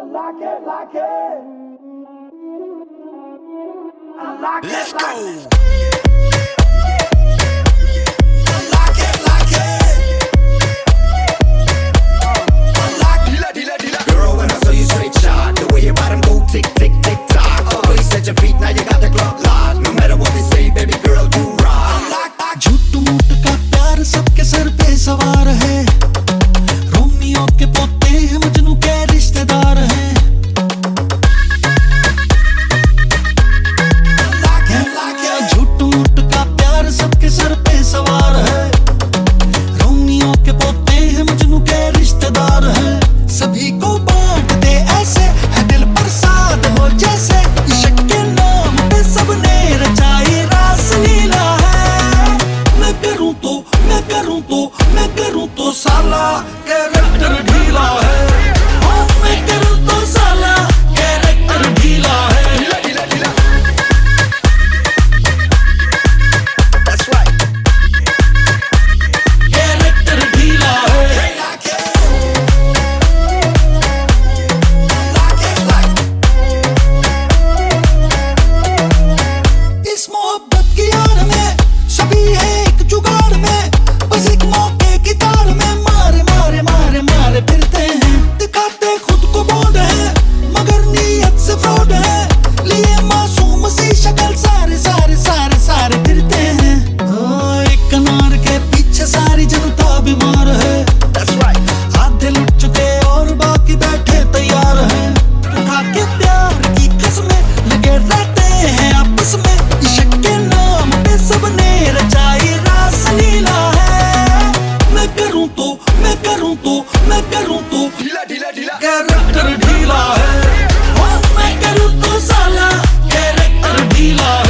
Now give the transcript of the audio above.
like it, like it. I like Let's it, like go. it. I like it, like it. I like it. Girl, when I saw you straight shot, the way your bottom go tick, tick, tick, tock. Always set your feet, now you got the clock locked. No matter what they say, baby girl, you rock. झूठ मूठ का प्यार सबके sir पे सवार है। Romeo के पोते हैं, मजनू के रिश्तेदार हैं। झूठ मूठ का प्यार सबके सर पे सवार है। रोमियो के पोते हैं, मजनू के रिश्तेदार हैं। सभी को बांट दे ऐसे, है दिल बरसात हो जैसे। इश्क के नाम पे सबने रचाई रासलीला है। मैं करूं तो साला कैरेक्टर ढीला है। हाँ, मैं करूं तो साला कैरेक्टर ढीला है। That's right. कैरेक्टर ढीला है। इस मोहब्बत की आड़ में सभी है एक जुगाड़ में। बस एक मौके की ताड़ में मारे मारे मारे मारे फिरते हैं। दिखाते खुद को बोल्ड है, मगर नीयत से फ्रॉड है। लिए मासूम सी शक्ल सारे सारे सारे सारे फिरते हैं। एक अनार के पीछे सारी जनता बीमार है। That's right. आधे लुट चुके और बाकी बैठे तैयार हैं। उठा के प्यार की कसमें लगे रहते हैं आपस में। इश्क के नाम पे सबने रचाई रासलीला है। मैं करूं तो ढीला कैरेक्टर ढीला है। हाँ, मैं करूं तो साला कैरेक्टर ढीला है।